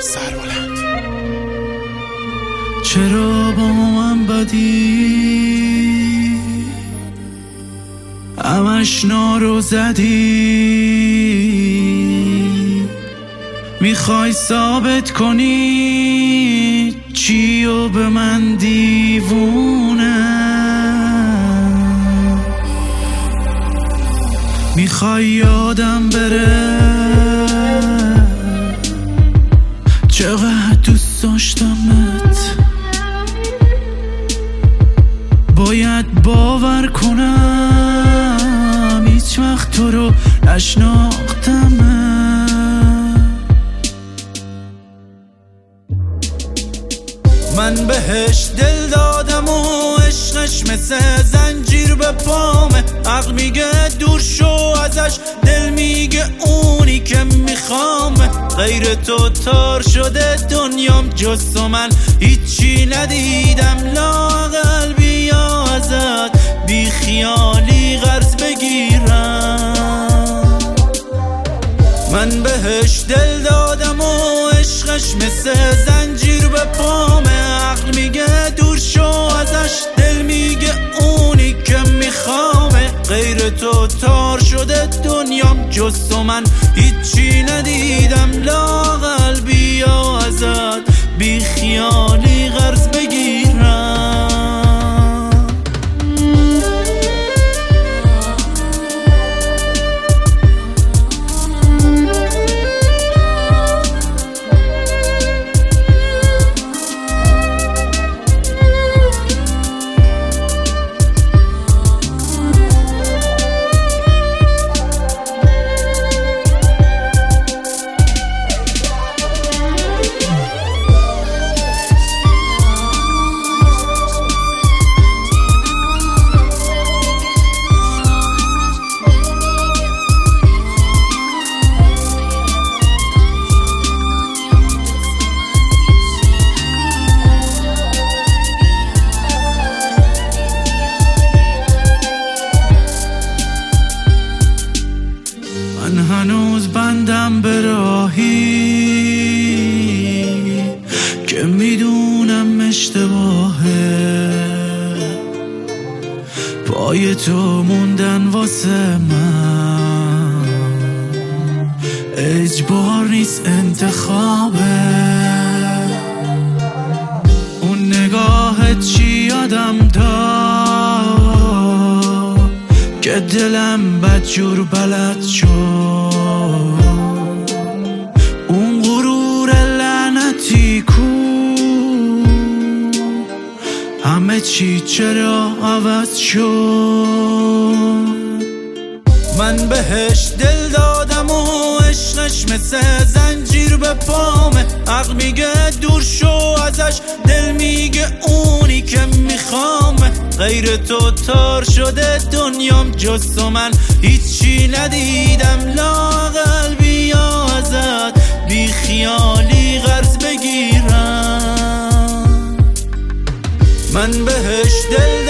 سربلند. چرا با من بدی، همش نارو زدی، میخوای ثابت کنی چی و به من دیوونه، میخوای یادم بره چقدر دوست داشتمت، باید باور کنم هیچ وقت تو رو نشناختمت. من بهش دل دادم و عشقش مثل زنجیر به پامه، عقل میگه دور شو ازش، دل میگه اونی که میخوامه. غیر تو تار شده دنیام، جز تو من هیچی ندیدم. لااقل بیا ازت بی خیالی قرض بگیرم. من بهش دل دادم و عشقش مثل زنجیر به پامه، عقل میگه دور شو ازش، دل میگه اونی که میخوامه. غیر تو تار شده دنیام، جز تو من هیچی ندیدم. لااقل بیا ازت بی خیالی قرض بگیرم. من هنوز بندم به راهی که میدونم اشتباهه، پای تو موندن واسه من اجبار نیست، انتخابه. اون نگاهت چی یادم داد که دلم بدجور بلد شد. اون غرور لعنتی کو، همه چی چرا عوض شد. من بهش دل دادم و عشقش مثل زنجیر به پامه، عقل میگه دور شو ازش، دل میگه اونی که میخوامه. غیر تو تار شده دنیام، جز تو من هیچی ندیدم. لااقل بیا ازت بی خیالی قرض بگیرم. من بهش دل